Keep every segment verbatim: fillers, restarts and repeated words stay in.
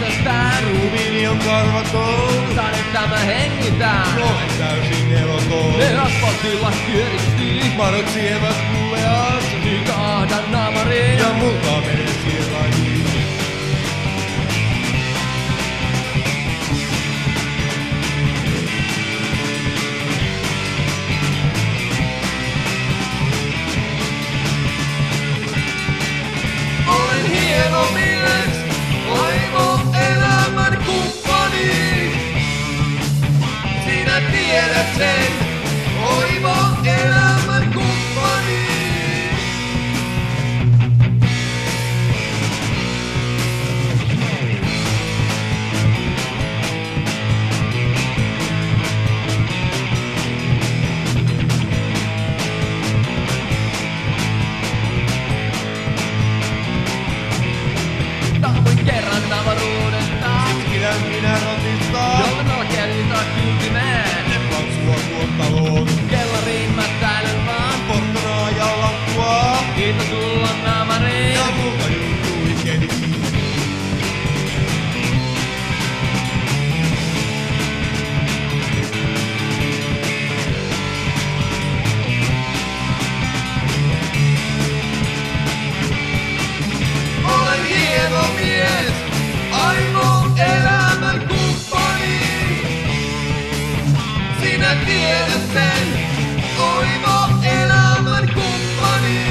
itsestään. Ruumiini on karvaton. Saan että mä hengitän. Olen täysin eloton. Ne asfaltilla pyöristyy. Madot sievät kulleas. Nykahdan naamariin. Ja multa menee siellä hiin. Olen hieno mies, aivo elämän kumppani. Sinä tiedät sen, oivo elämän kumppani. Tavoin kerran avaruudesta, Pidän minä rotista. jolle mä kellitä kyltimeen. Ne paksua tuottaloon. Kellariin mä täilen vaan, Porkkanaa ja lankkua. kiitos sulla naamariin. Ja multa juttui keniin. Olen hieno mies, aivo elämän kumppani. Sinä tiedät sen, oivo elämän kumppani.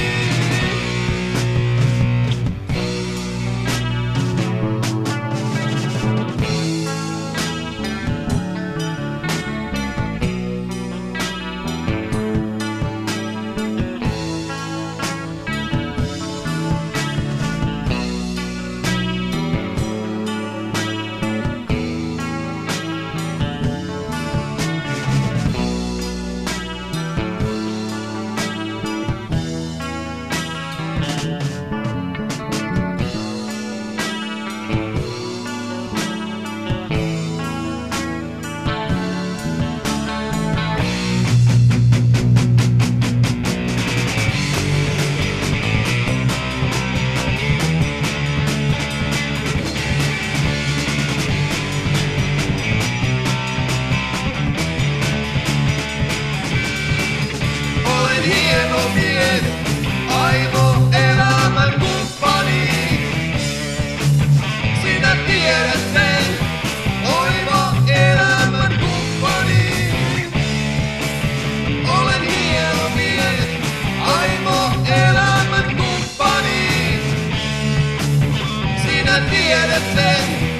Olen hieno mies, aivo elämän kumppani. Sinä tiedät sen, oivo elämän kumppani. Olen hieno mies, aivo elämän kumppani. Sinä tiedät sen,